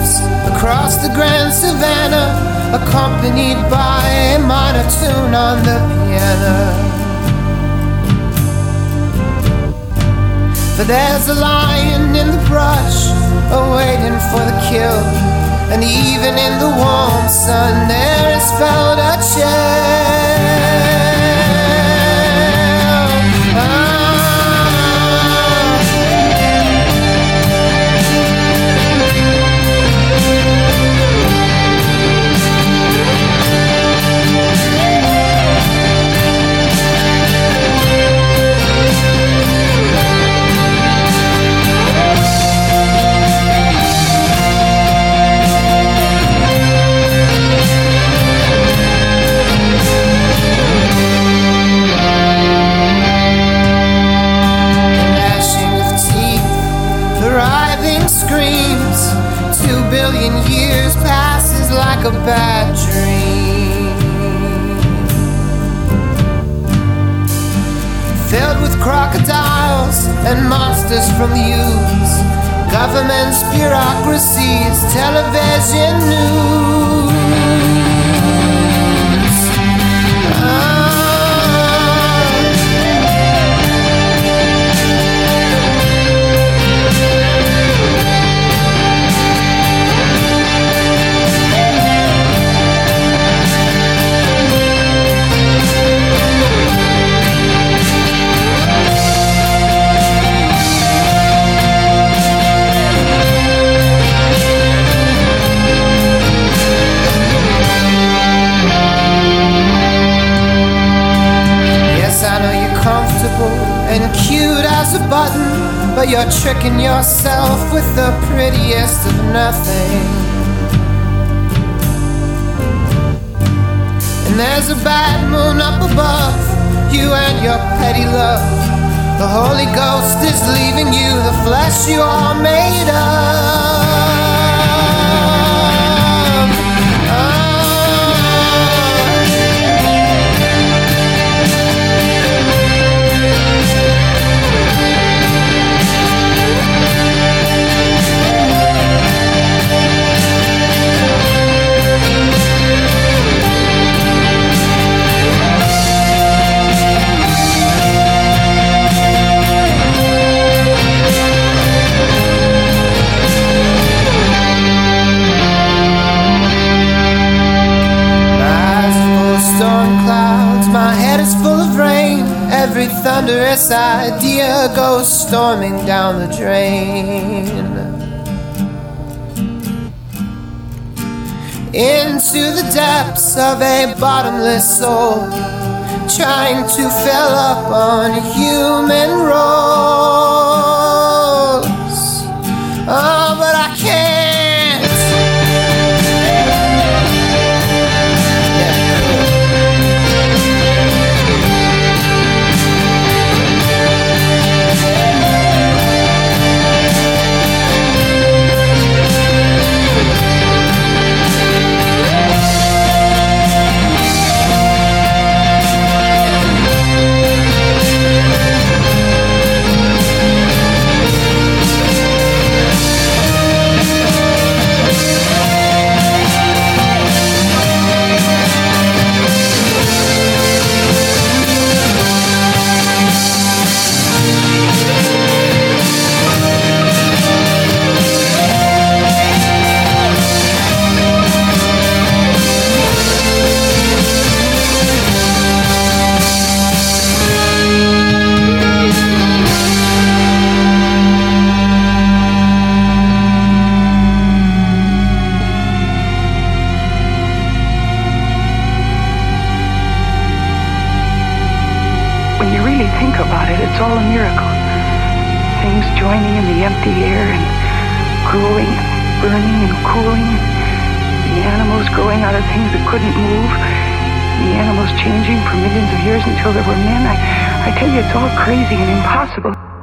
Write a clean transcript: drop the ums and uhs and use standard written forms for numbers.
across the grand savannah, accompanied by a monotone on the piano. But there's a lion in the brush, awaiting for the kill, and even in the warm sun there is felt a chill. Screams, 2 billion years passes like a bad dream, filled with crocodiles and monsters from the ooze, governments, bureaucracies, television news. And cute as a button, but you're tricking yourself with the prettiest of nothing. And there's a bad moon up above you and your petty love. The Holy Ghost is leaving you the flesh you are made of. Every thunderous idea goes storming down the drain, into the depths of a bottomless soul, trying to fill up on human roles. Oh, but I can't. Think about it, it's all a miracle. Things joining in the empty air and growing, burning and cooling. The animals growing out of things that couldn't move. The animals changing for millions of years until there were men. I tell you, it's all crazy and impossible.